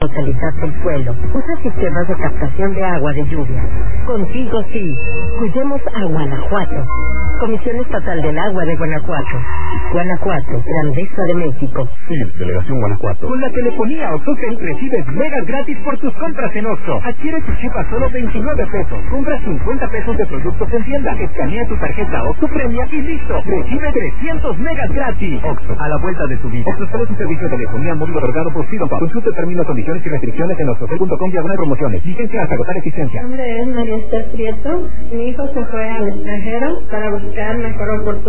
calidad del suelo. Usa sistemas de captación de agua de lluvia. Contigo sí. Cuidemos a Guanajuato. Comisión Estatal del Agua de Guanajuato. Guanajuato, Grandeza de México. Sí, Delegación Guanajuato. Con la telefonía OXXOCEL recibes megas gratis por tus compras en Oxxo. Adquiere tu chip a solo 29 pesos. Compra 50 pesos de productos en tienda. Escanea tu tarjeta OXXO Premia y listo. Recibe 300 megas gratis. Oxxo, a la vuelta de tu vida. Oxxo es un servicio de telefonía móvil otorgado por Freedom Pub. Consulta términos, condiciones y restricciones en oxxocel.com/promociones. Vigencia hasta agotar existencia. Mi nombre es María Esther Prieto. Mi hijo se fue al extranjero para buscar mejor oportunidad.